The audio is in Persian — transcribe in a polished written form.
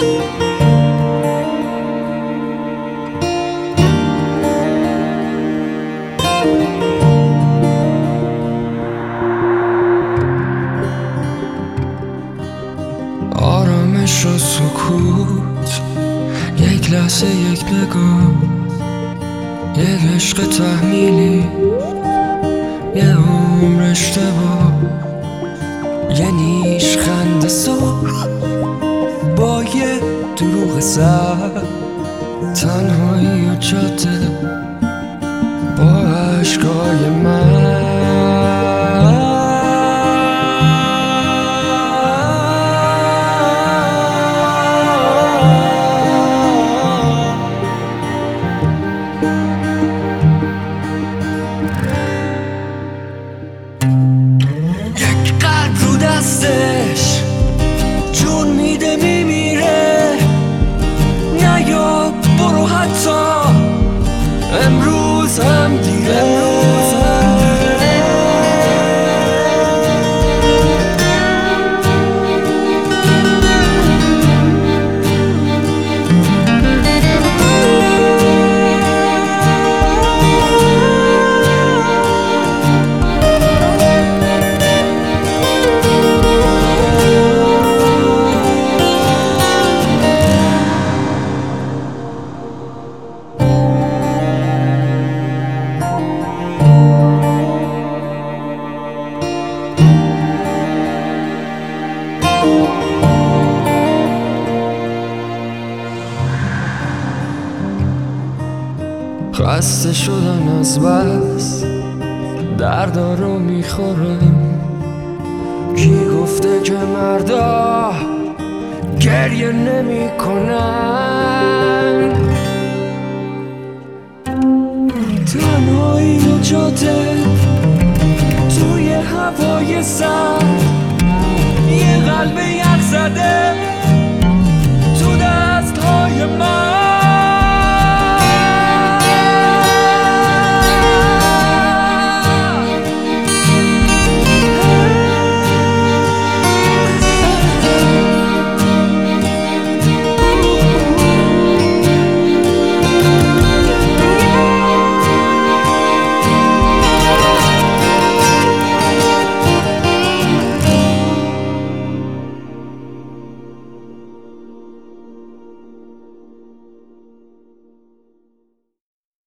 آرامش و سکوت، یک لحظه، یک نگاه، یک عشق تحمیلی، یه عمر اشتباه، یه نیش خنده سرخ با یه دروغ سر، تنهایی و جاده با عشقای من. یک قلب رو دستش جون میده میمیره، نیا برو حتی امروز هم دیره. خسته شدن از بس دردا رو میخورم، کی گفته که مردا گریه نمی کنن؟ تنهایی و جاده توی هوای سرد، یه قلب یخ زده